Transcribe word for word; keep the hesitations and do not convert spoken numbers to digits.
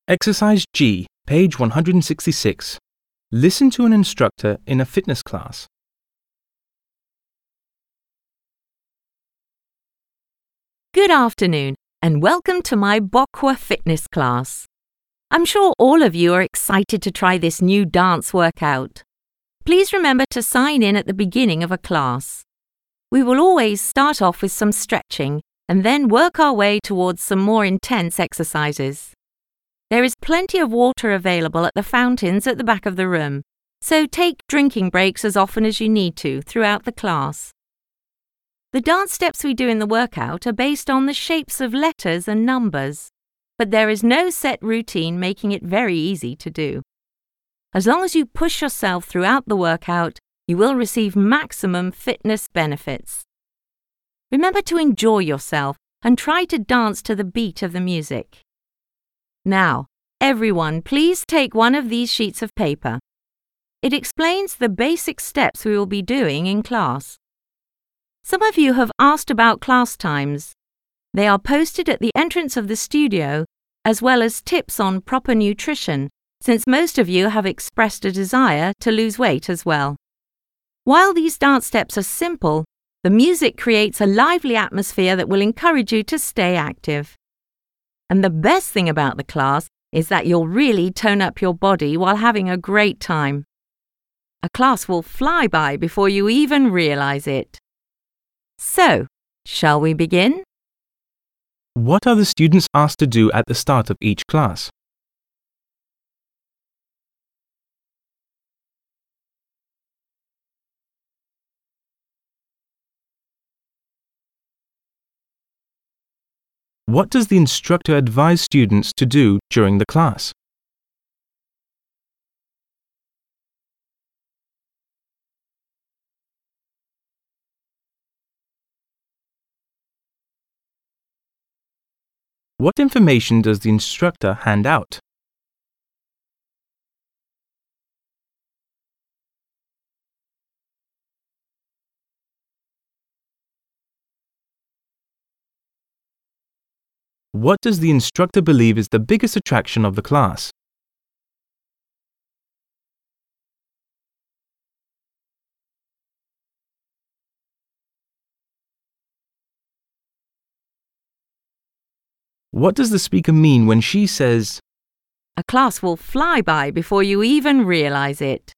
Exercise G, page one hundred sixty-six. Listen to an instructor in a fitness class. Good afternoon and welcome to my Bokwa fitness class. I'm sure all of you are excited to try this new dance workout. Please remember to sign in at the beginning of a class. We will always start off with some stretching and then work our way towards some more intense exercises. There is plenty of water available at the fountains at the back of the room, so take drinking breaks as often as you need to throughout the class. The dance steps we do in the workout are based on the shapes of letters and numbers, but there is no set routine, making it very easy to do. As long as you push yourself throughout the workout, you will receive maximum fitness benefits. Remember to enjoy yourself and try to dance to the beat of the music. Now, everyone, please take one of these sheets of paper. It explains the basic steps we will be doing in class. Some of you have asked about class times. They are posted at the entrance of the studio, as well as tips on proper nutrition, since most of you have expressed a desire to lose weight as well. While these dance steps are simple, the music creates a lively atmosphere that will encourage you to stay active. And the best thing about the class is that you'll really tone up your body while having a great time. A class will fly by before you even realize it. So, shall we begin? What are the students asked to do at the start of each class? What does the instructor advise students to do during the class? What information does the instructor hand out? What does the instructor believe is the biggest attraction of the class? What does the speaker mean when she says, A class will fly by before you even realize it?